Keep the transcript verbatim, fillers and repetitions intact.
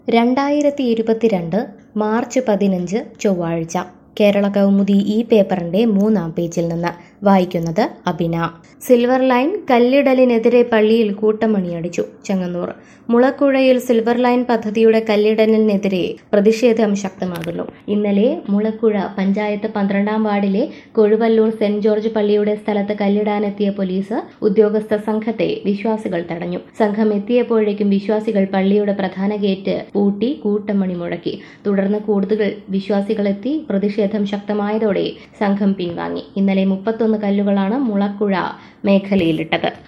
രണ്ടായിരത്തി ഇരുപത്തിരണ്ട് മാർച്ച് പതിനഞ്ച് ചൊവ്വാഴ്ച കേരള കൗമുദി ഈ പേപ്പറിന്റെ മൂന്നാം പേജിൽ നിന്ന് വായിക്കുന്നത് അബിന. സിൽവർ ലൈൻ കല്ലിടലിനെതിരെ പള്ളിയിൽ കൂട്ടമണിയടിച്ചു. ചെങ്ങന്നൂർ മുളക്കുഴയിൽ സിൽവർ ലൈൻ പദ്ധതിയുടെ കല്ലിടലിനെതിരെ പ്രതിഷേധം ശക്തമാകുന്നു. ഇന്നലെ മുളക്കുഴ പഞ്ചായത്ത് പന്ത്രണ്ടാം വാർഡിലെ കൊഴുവല്ലൂർ സെന്റ് ജോർജ് പള്ളിയുടെ സ്ഥലത്ത് കല്ലിടാനെത്തിയ പോലീസ് ഉദ്യോഗസ്ഥ സംഘത്തെ വിശ്വാസികൾ തടഞ്ഞു. സംഘം എത്തിയപ്പോഴേക്കും വിശ്വാസികൾ പള്ളിയുടെ പ്രധാന ഗേറ്റ് പൂട്ടി കൂട്ടമണി മുഴക്കി. തുടർന്ന് കൂടുതൽ വിശ്വാസികളെത്തി പ്രതിഷേധം ശക്തമായതോടെ സംഘം പിൻവാങ്ങി. ഇന്നലെ മുപ്പത്തൊന്ന് കല്ലുകളാണ് മുളക്കുഴ മേഖലയിലിട്ടത്.